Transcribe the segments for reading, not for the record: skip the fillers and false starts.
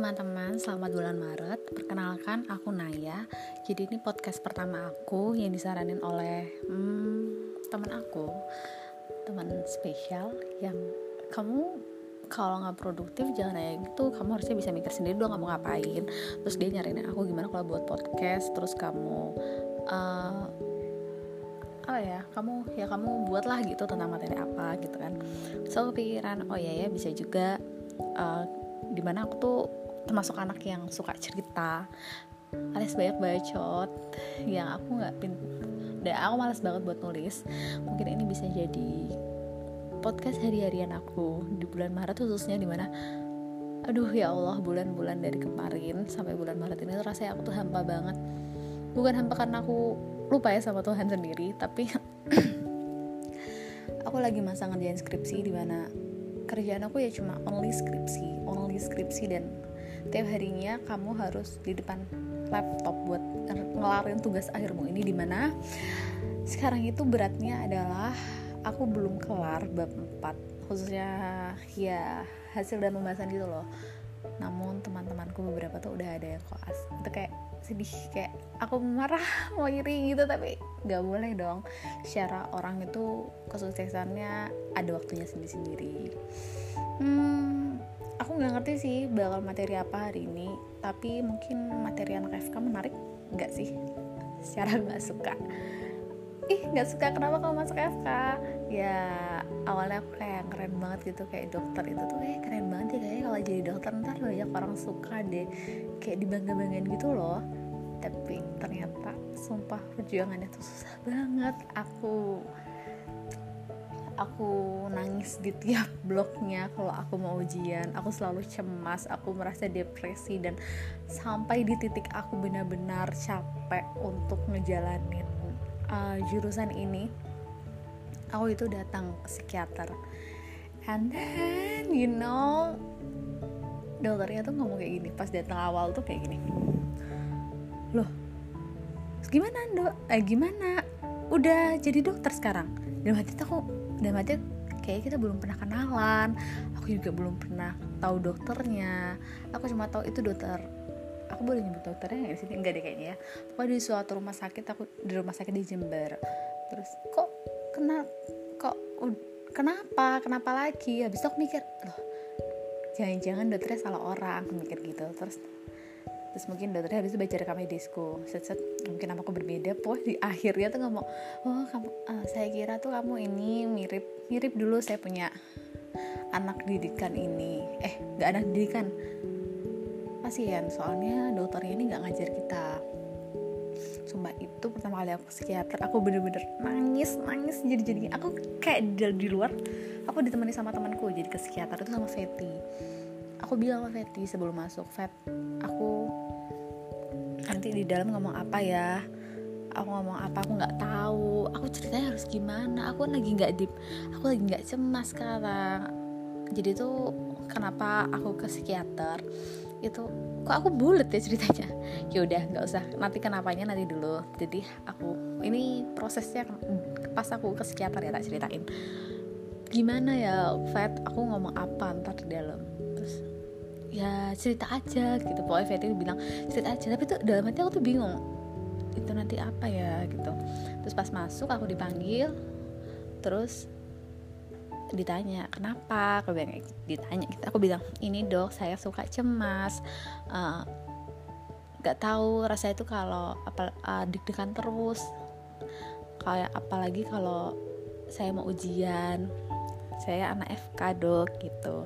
teman-teman, selamat bulan Maret. Perkenalkan, aku Naya. Jadi ini podcast pertama aku yang disaranin oleh teman aku, teman spesial yang kamu kalau nggak produktif jangan kayak gitu. Kamu harusnya bisa mikir sendiri dong kamu ngapain. Terus dia nyariin aku gimana kalau buat podcast. Terus kamu kamu buatlah gitu tentang materi apa gitu kan. So kepikiran bisa juga. Dimana aku tuh termasuk anak yang suka cerita alias banyak bacot yang aku dan aku malas banget buat nulis. Mungkin ini bisa jadi podcast hari-harian aku di bulan Maret khususnya, dimana ya Allah, bulan-bulan dari kemarin sampai bulan Maret ini tuh rasanya aku tuh hampa banget. Bukan hampa karena aku lupa ya sama Tuhan sendiri, tapi aku lagi masa ngerjain skripsi, dimana kerjaan aku ya cuma only skripsi dan tiap harinya kamu harus di depan laptop buat ngelarin tugas akhirmu ini, dimana sekarang itu beratnya adalah aku belum kelar bab 4, khususnya ya hasil dan pembahasan gitu loh. Namun teman-temanku beberapa tuh udah ada yang koas. Itu kayak sedih, kayak aku marah mau iri gitu, tapi gak boleh dong. Secara orang itu kesuksesannya ada waktunya sendiri-sendiri. Aku gak ngerti sih bakal materi apa hari ini, tapi mungkin materi anak FK menarik gak sih? Secara gak suka, kenapa kamu masuk FK? Ya awalnya aku kayak keren banget gitu, kayak dokter itu tuh kayak keren banget ya, kayaknya kalau jadi dokter ntar banyak orang suka deh, kayak dibangga-banggain gitu loh. Tapi ternyata sumpah perjuangannya tuh susah banget. Aku nangis di tiap bloknya kalau aku mau ujian. Aku selalu cemas, aku merasa depresi, dan sampai di titik aku benar-benar capek untuk ngejalanin jurusan ini. Aku itu datang ke psikiater, and then dokternya tuh ngomong kayak gini. Pas datang awal tuh kayak gini, loh gimana dok? Gimana? Udah jadi dokter sekarang? Dalam hati kayak kita belum pernah kenalan. Aku juga belum pernah tahu dokternya. Aku cuma tahu itu dokter. Aku boleh nyebut dokternya nggak di sini? Enggak deh kayaknya ya. Pokoknya di suatu rumah sakit. Aku di rumah sakit di Jember. Terus kenapa lagi? Habis itu aku mikir, loh jangan-jangan dokternya salah orang. Aku mikir gitu. Terus mungkin dokternya habis itu baca rekam medisku, mungkin nama aku berbeda. Di akhirnya tuh ngomong, saya kira tuh kamu ini mirip dulu saya punya anak didikan ini. Nggak anak didikan, pasien. Soalnya dokternya ini nggak ngajar kita. Sumpah itu pertama kali aku ke psikiater, aku bener-bener nangis jadi aku kayak di luar. Aku ditemani sama temanku jadi ke psikiater itu sama Feti. Aku bilang sama Feti sebelum masuk, aku nanti di dalam ngomong apa ya? Aku ngomong apa? Aku nggak tahu. Aku ceritanya harus gimana? Aku lagi nggak cemas sekarang. Jadi tuh kenapa aku ke psikiater? Itu kok aku bulet ya ceritanya? Ya udah nggak usah. Nanti kenapanya nanti dulu. Jadi ini prosesnya pas aku ke psikiater ya tak ceritain. Gimana ya, aku ngomong apa ntar di dalam? Terus ya cerita aja gitu. Pokoknya Fetty bilang cerita aja, tapi tuh dalam hati aku tuh bingung itu nanti apa ya gitu. Terus pas masuk aku dipanggil, terus ditanya kenapa, aku bilang ditanya gitu. Aku bilang ini dok, saya suka cemas, nggak tahu rasanya itu kalau deg-degan terus, kayak apalagi kalau saya mau ujian, saya anak FK dok gitu.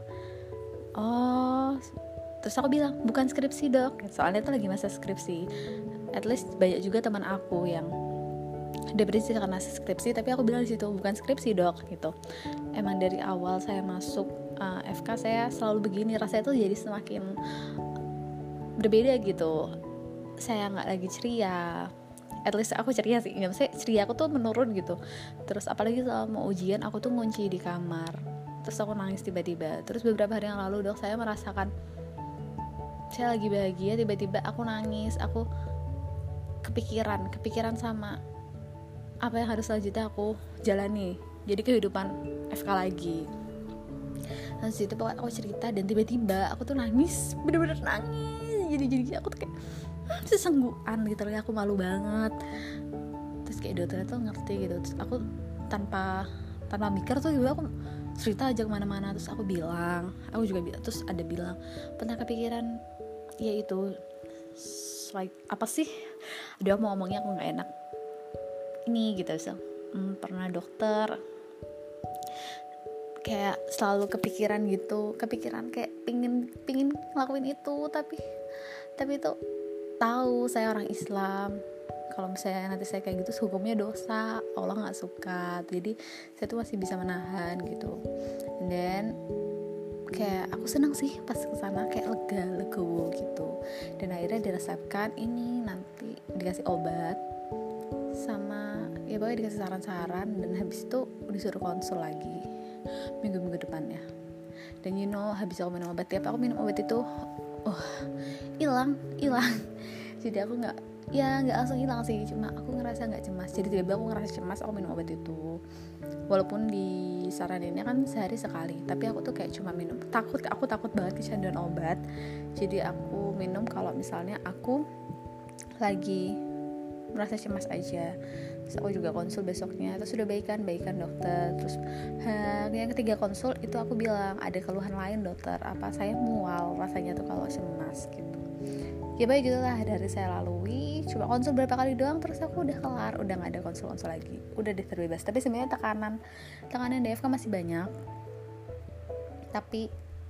Terus aku bilang bukan skripsi dok, soalnya itu lagi masa skripsi. At least banyak juga teman aku yang depresi karena skripsi, tapi aku bilang di situ bukan skripsi dok gitu. Emang dari awal saya masuk FK saya selalu begini, rasanya tuh jadi semakin berbeda gitu. Saya nggak lagi ceria. At least aku ceria sih, nggak maksudnya ceria aku tuh menurun gitu. Terus apalagi kalau mau ujian aku tuh ngunci di kamar. Terus aku nangis tiba-tiba. Terus beberapa hari yang lalu dok, saya merasakan saya lagi bahagia, tiba-tiba aku nangis. Aku kepikiran sama apa yang harus selanjutnya aku jalani. Jadi kehidupan FK lagi. Terus itu pokoknya aku cerita dan tiba-tiba aku tuh nangis, bener-bener nangis. Jadi aku tuh kayak sesenggukan gitu loh, aku malu banget. Terus kayak dokternya tuh ngerti gitu. Terus aku tanpa mikir tuh juga aku cerita aja kemana-mana. Terus aku juga bilang, terus ada bilang, pernah kepikiran ya itu like apa sih, aduh mau ngomongnya aku nggak enak ini gitu. So, pernah dokter kayak selalu kepikiran kayak pingin ngelakuin itu, tapi itu tahu saya orang Islam, kalau misalnya nanti saya kayak gitu hukumnya dosa, Allah nggak suka, jadi saya tuh masih bisa menahan gitu. Dan kayak aku senang sih pas kesana, kayak legowo gitu. Dan akhirnya diresepkan ini, nanti dikasih obat sama ya pokoknya dikasih saran-saran, dan habis itu disuruh konsul lagi minggu depannya. Dan habis aku minum obat, tiap aku minum obat itu hilang. Jadi aku nggak langsung hilang sih, cuma aku ngerasa nggak cemas. Jadi tiba-tiba aku ngerasa cemas, aku minum obat itu walaupun disaraninnya kan sehari sekali, tapi aku tuh kayak cuma minum, aku takut banget kecanduan obat. Jadi aku minum kalau misalnya aku lagi merasa cemas aja. Terus aku juga konsul besoknya, terus udah baikan dokter. Terus yang ketiga konsul itu aku bilang, ada keluhan lain dokter, apa saya mual rasanya tuh kalau cemas gitu. Ya baik gitulah, dari saya lalui cuma konsul berapa kali doang, terus aku udah kelar, udah nggak ada konsul lagi, udah deh terbebas. Tapi sebenarnya tekanan DFK masih banyak, tapi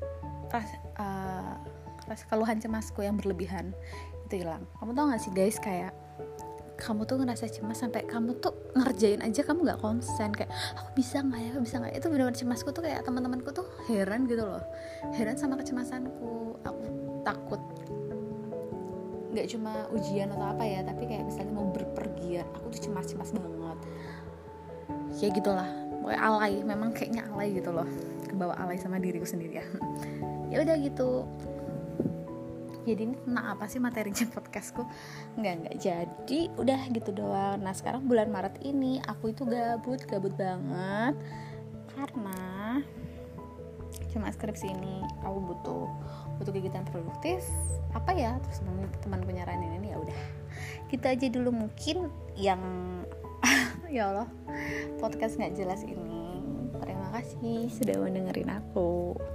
rasa keluhan cemasku yang berlebihan itu hilang. Kamu tau nggak sih guys, kayak kamu tuh ngerasa cemas sampai kamu tuh ngerjain aja kamu nggak konsen, kayak aku bisa nggak ya, itu benar-benar cemasku tuh kayak teman-temanku tuh heran gitu loh, heran sama kecemasanku. Aku takut nggak cuma ujian atau apa ya, tapi kayak misalnya mau berpergian, aku tuh cemas banget. Ya gitulah, pokoknya alay, memang kayaknya alay gitu loh, kebawa alay sama diriku sendiri ya. Ya udah gitu. Jadi ini tentang apa sih materinya podcastku? Enggak jadi, udah gitu doang. Nah sekarang bulan Maret ini aku itu gabut banget karena cuma skripsi ini. Aku butuh kegiatan produktif apa ya, terus teman penyaranin ini, ya udah gitu aja dulu mungkin yang ya Allah, podcast nggak jelas ini. Terima kasih sudah mendengerin aku.